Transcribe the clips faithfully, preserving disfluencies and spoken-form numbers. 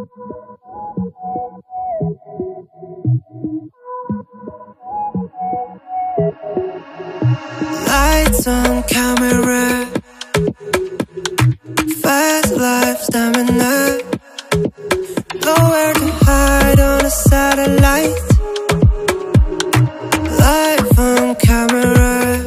Lights on camera, fast life stamina, nowhere to hide on a satellite. Life on camera.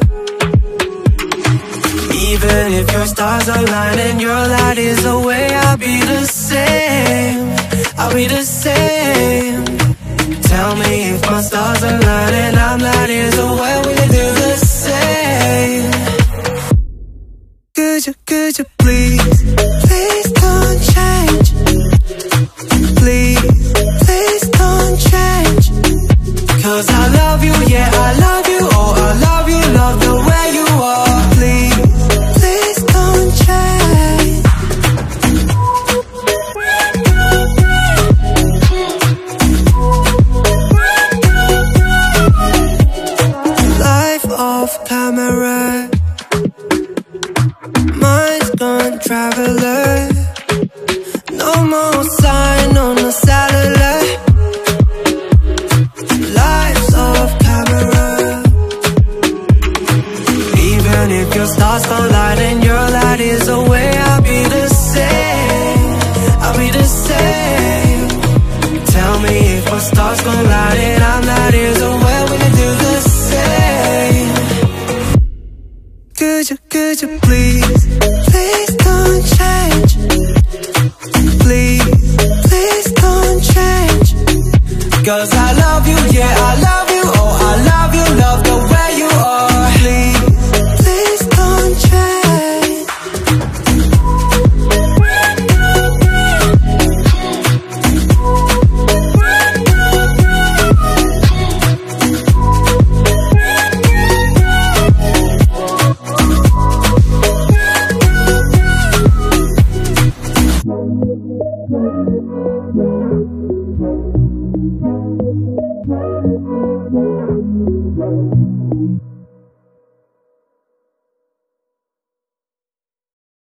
Even if your stars align and your light is away, I'll be the same, I'll be the same. Tell me if my stars align and I'm light years away, will you do the same? Could you, could you please, please don't change. Please, please don't change. Cause I love you, yeah, I love you. Oh, I love you, love the way you are. Please, please don't change. Life off camera, mind's gone traveler. No more sign on the satellite. Life's off camera. Even if your stars collide and your light is away, I'll be the same, I'll be the same. Tell me if my stars collide and I'm light years away, will you do the same? Could you, could you please, please don't change. Please, please don't change. Cause I love you, yeah, I love you. Oh, I love you, love the way you are. Please, please don't change. Thank you.